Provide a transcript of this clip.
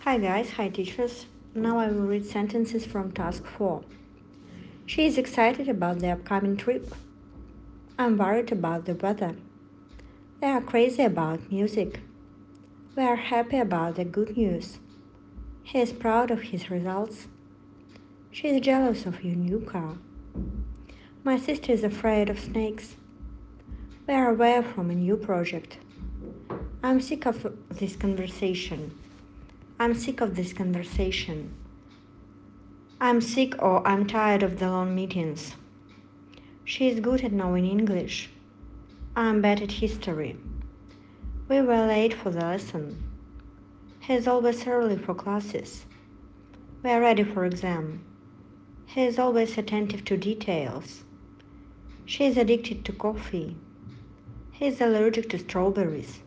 Hi guys, hi teachers. Now I will read sentences from task 4. She is excited about the upcoming trip. I'm worried about the weather. They are crazy about music. We are happy about the good news. He is proud of his results. She is jealous of your new car. My sister is afraid of snakes. We are away from a new project. I'm sick of this conversation. I'm sick of this conversation. I'm sick or I'm tired of the long meetings. She is good at knowing English. I'm bad at history. We were late for the lesson. He is always early for classes. We are ready for exam. He is always attentive to details. She is addicted to coffee. He is allergic to strawberries.